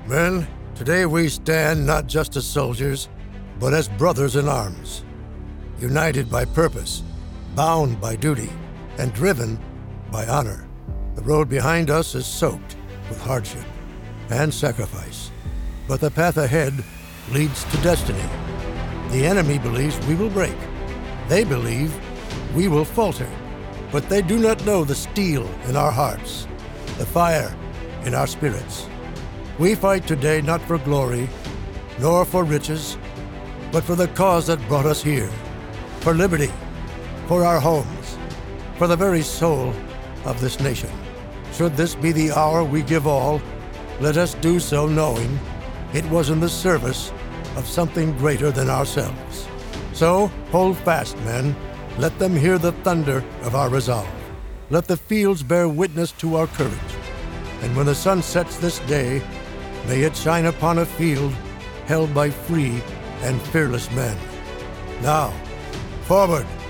Men, today we stand not just as soldiers, but as brothers in arms, united by purpose, bound by duty, and driven by honor. The road behind us is soaked with hardship and sacrifice, but the path ahead leads to destiny. The enemy believes we will break. They believe we will falter, but they do not know the steel in our hearts, the fire in our spirits. We fight today not for glory, nor for riches, but for the cause that brought us here, for liberty, for our homes, for the very soul of this nation. Should this be the hour we give all, let us do so knowing it was in the service of something greater than ourselves. So hold fast, men. Let them hear the thunder of our resolve. Let the fields bear witness to our courage. And when the sun sets this day, may it shine upon a field held by free and fearless men. Now, forward!